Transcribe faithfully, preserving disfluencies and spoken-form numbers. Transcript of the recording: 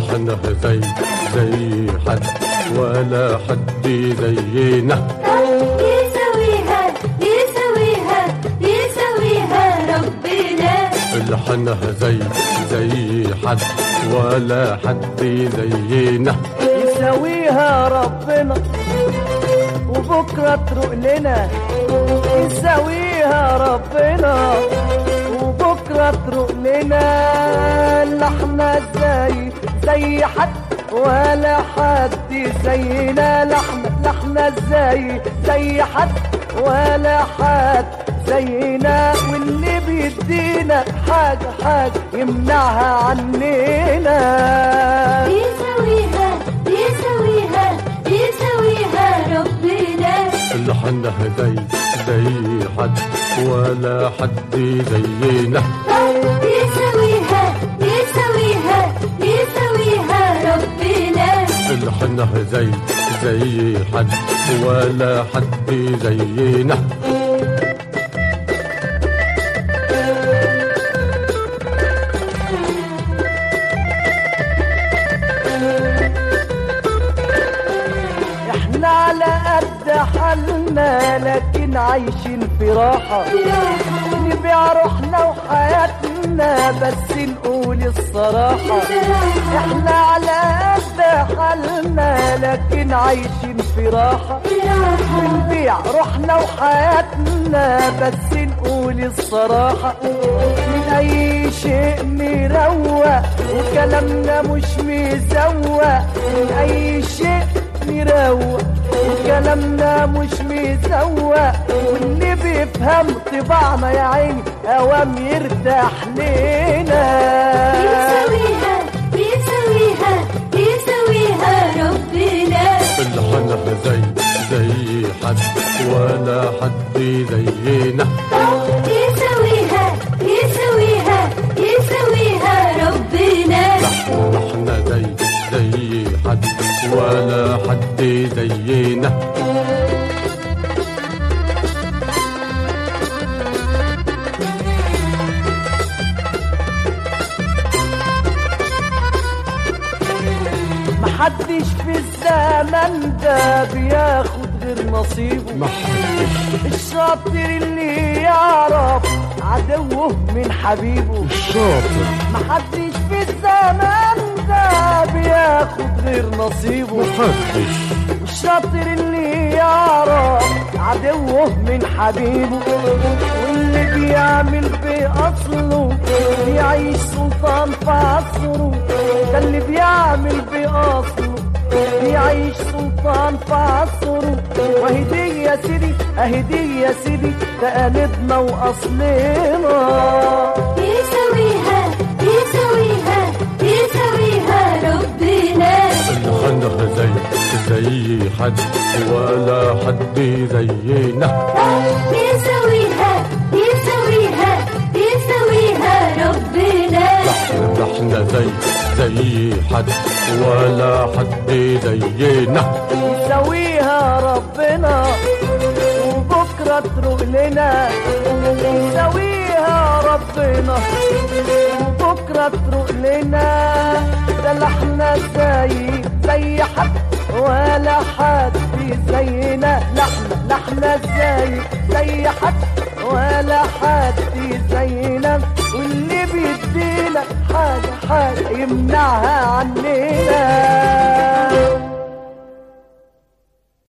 لحنها زي زي حد ولا حد زينا. يسويها يسويها يسويها ربنا. لحنها زي زي حد ولا حد زينا. يسويها ربنا وبكرة تروق لنا. يسويها ربنا وبكرة تروق لنا. لحنا زي زي حد ولا حد زينا. لحنا لحنا زي زي حد ولا حد زينا. واللي بيدينا حاجة حاجة يمنعها عننا. يسويها يسويها يسويها ربنا. لحنها زي زي حد ولا حد زينا. يسويها يسويها يسويها ربنا. لحنها زي زي حد ولا حد زينا. احنا على قد حالنا لكن عايشين في راحة. نبيع روحنا وحياتنا بس نقول الصراحة. احنا على قد حالنا لكن عايشين في راحة. نبيع روحنا وحياتنا بس نقول الصراحة. من اي شيء نروق وكلامنا مش مزوق. من اي شيء نروق وكلامنا مش مزوق. واللي بيفهم طباعنا يا عيني اوام يرتاح لينا. يسويها يسويها يسويها ربنا. لحنها زي زي حد ولا حد زينا. يسويها يسويها يسويها ربنا. لحنا زي زي حد ولا حد زينا. محدش في الزمن ده بياخد غير نصيبه. محدش الشاطر اللي يعرف عدوه من حبيبه. الشاطر محدش في الزمن ده بياخد غير نصيبه. محدش الشاطر اللي يعرف عدوه من حبيبه. واللي بيعمل بأصله بيعيش سلطان في عصره. ده اللي بيعمل بأصله بيعيش سلطان في عصره. وهدي يا سيدي اهدي يا سيدي ده قلبنا وأصلنا. يسويها يسويها يسويها ربنا. لحنها زي زي حد ولا حد زينا. يسويها يسويها يسويها ربنا. لحنا زي زي حد ولا حد زينا. يسويها ربنا وبكرة تروق لنا. يسويها ربنا وبكرة تروق لنا. ده لحنا زي زي حد ولا حد زينا. لحنا لحنا زي زي حد ولا حد زينا. واللي بيدينا حاجة حاجة يمنعها عننا.